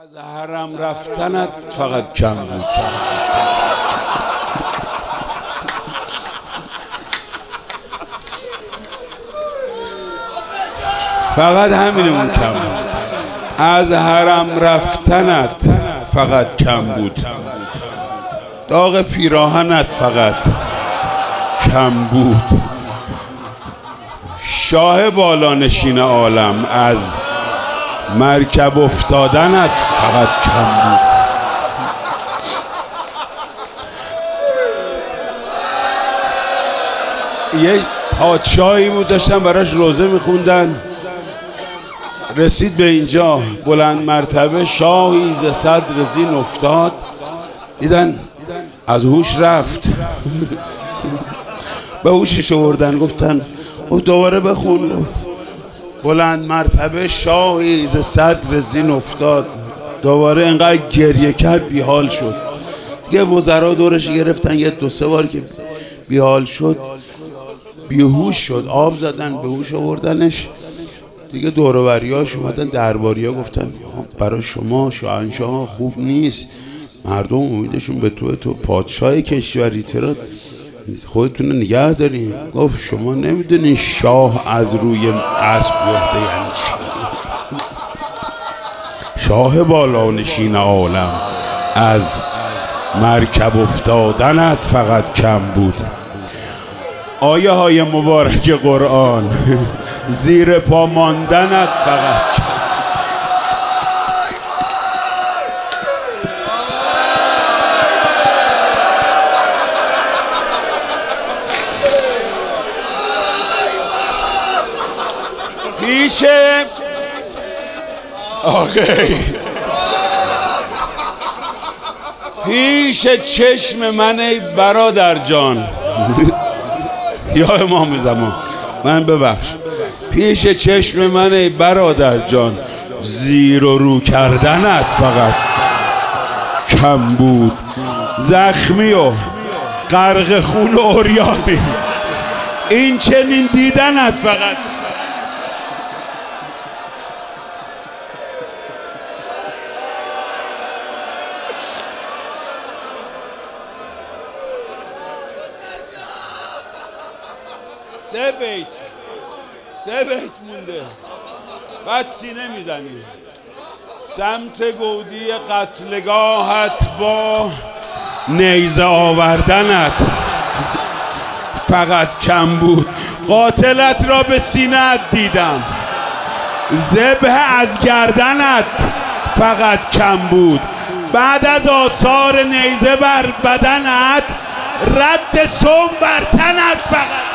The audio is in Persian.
از حرم رفتنت فقط کم بود. فقط همینمون کم بود. از حرم رفتنت فقط کم بود. داغ پیراهنت فقط کم بود. شاه بالانشین عالم از مرکب افتادنت فقط کم بود. یه پادشاهی بود داشتن براش روزه میخوندن، رسید به اینجا بلند مرتبه شاهی ز صدر زین افتاد، دیدن از هوش رفت. به هوشش آوردن گفتن او دوباره بخون. بلند مرتبه شاهی ز صدر زین افتاد، دوباره انقدر گریه کرد بیحال شد. دیگه وزرا دورش گرفتن، یه دو سه بار که بیحال شد بیهوش شد، آب زدن به هوش آوردنش. دیگه دور و بریاش اومدن، درباریا گفتن برای شما شاهنشاه خوب نیست، مردم امیدشون به تو پادشاه کشوری، چرا خودتون رو نگه دارین؟ گفت شما نمیدونین شاه از روی اسب بیفته یعنی چی؟ شاه بالانشین عالم از مرکب افتادنت فقط کم بود. آیه های مبارک قرآن زیر پا ماندنت فقط کم. پیش چشم من ای برادر جان یا امام زمان، من ببخش، پیش چشم من ای برادر جان زیر و رو کردنت فقط کم بود. زخمی و غرق خون و عریانی این چنین دیدنت فقط. سه بیت مونده، بعد سینه میزنی. سمت گودی قتلگاهت با نیزه آوردنت فقط کم بود. قاتلت را به سینه‌ات دیدم، ذبح از گردنت فقط کم بود. بعد از آثار نیزه بر بدنت رد سم بر تنت فقط